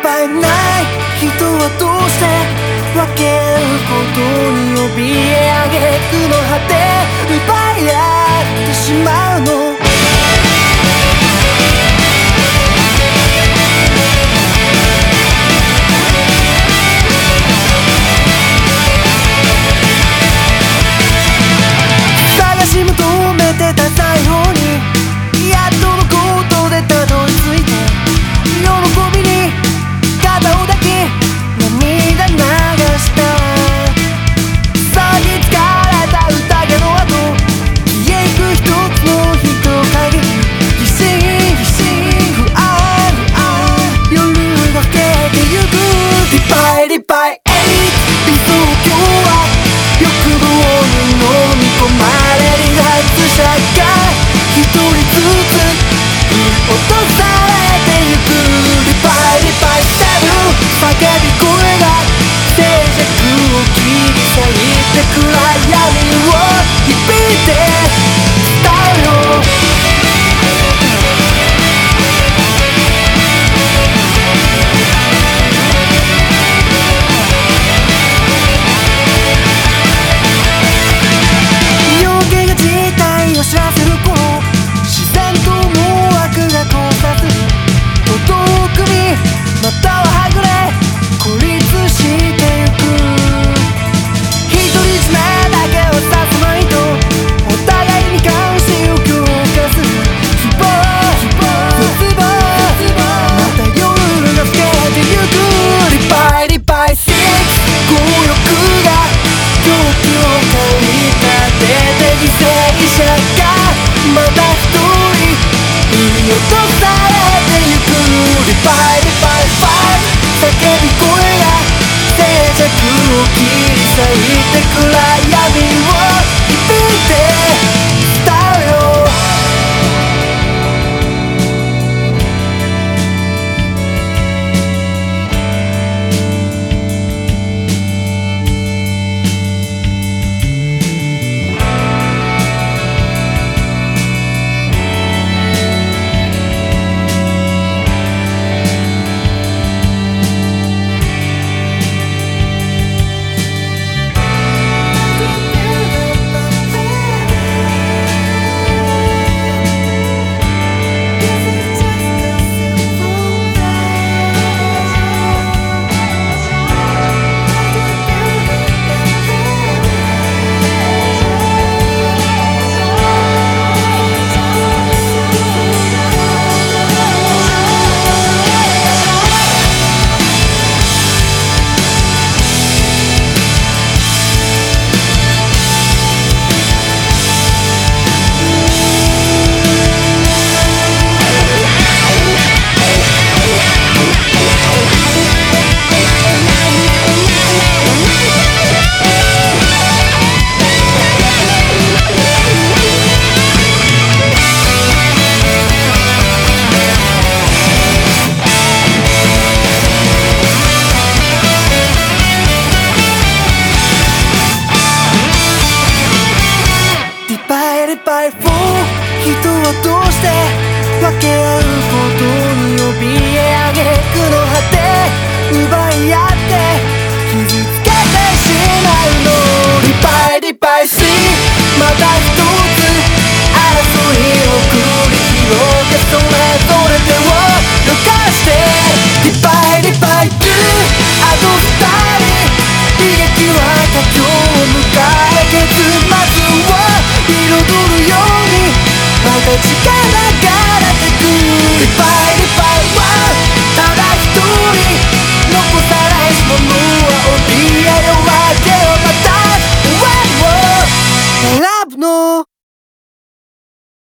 ぱいない人はどうして分けることに怯えあげくの果て奪い合ってしまうの。探し求めてた最後にやっとのことでたどり着いて喜びに片を抱き涙流したさぎ疲れた宴の後消えゆく一つの人影疑心疑心不安不安夜が更けてゆくリパイリパイ理想郷は欲望に飲み込まれ離脱社会一人ずつ振り落とされてゆくリパイリパイしてる叫び声が静寂を切り裂いて暗闇を響いて